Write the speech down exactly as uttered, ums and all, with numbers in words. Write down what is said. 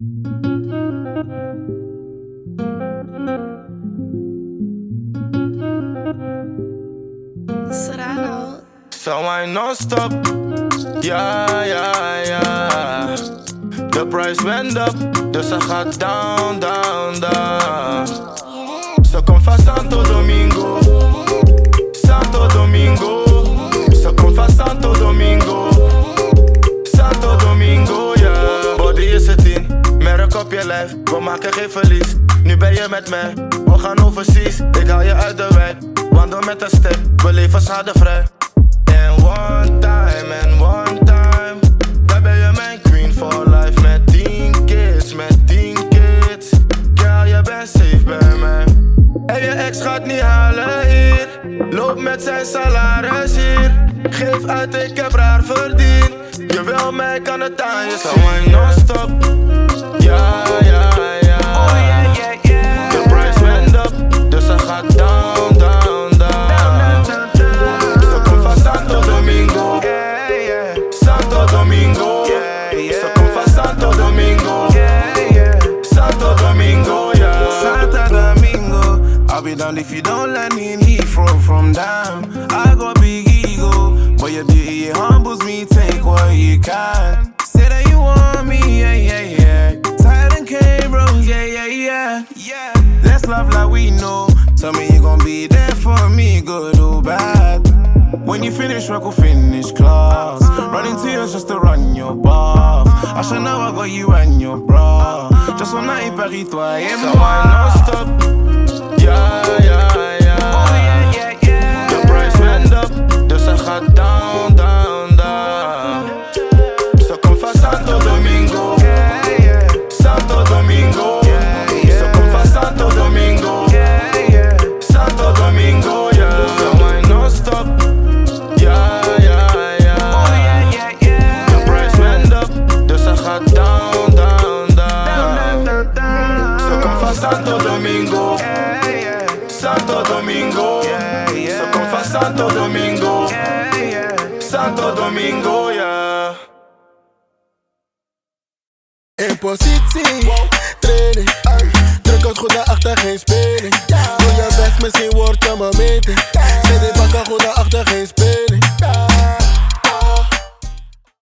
Serrano. So I non-stop, ja, ja, ja. De price went up, dus ze gaat down, down, down. Ze komt van Santo Domingo, Santo Domingo. Ze komt van Santo Domingo, Santo Domingo, ja. Yeah. Body is het in, merk op je lijf, we maken geen verlies. Nu ben je met mij, we gaan overseas. Ik haal je uit de wijk, wandel met een step, we leven schadevrij. And one time, and one time, daar ben je mijn queen for life. Met tien kids, met tien kids. Girl, je bent safe bij mij. En je ex gaat niet halen hier. Loop met zijn salaris hier. Geef uit, ik heb raar verdiend. Je wil mij, kan het aan je zien. So I non-stop, ja, ja, ja. Oh yeah, yeah, yeah. The price went up, dus ze gaat down, down, down. Ze komt van Santo Domingo, Yeah, yeah. Santo Domingo. Yeah, yeah. Ze komt van Santo Domingo, Yeah, yeah. Santo Domingo, yeah. Santo Domingo, I'll be down if you don't let me leave from from down. I got big ego, but your D it humbles me. Take what you can. Say that you want me, yeah, yeah, yeah. Tired and came, bro, yeah, yeah, yeah, yeah. Let's love like we know. Tell me you gon' be there for me, good or bad. When you finish work, we'll finish class. Running tears just to run your bath. I should know I got you and your bra. Just one night, Paris, toi et So moi. I non-stop, ja, ja, ja. Oh yeah, yeah, yeah. The price went up, dus ze gaat down, down, down. Ze komt van Santo Domingo, Yeah, yeah. Santo Domingo. Yeah, yeah. Ze komt van Santo Domingo, Yeah, yeah. Santo Domingo, yeah. So I non-stop, ja, ja, ja. Oh yeah, yeah, yeah. The price went up, dus ze gaat down, down, down. Down, down, down. Ze komt van Santo Domingo, Yeah, yeah. Santo Domingo. Yeah, yeah. Ze komt van Santo Domingo, Yeah, yeah. Santo Domingo, yeah. In positie, training. Druk het goed naar achter, geen speling. Doe je best, misschien word je me meter. Zet die bakken goed naar achter, geen speling.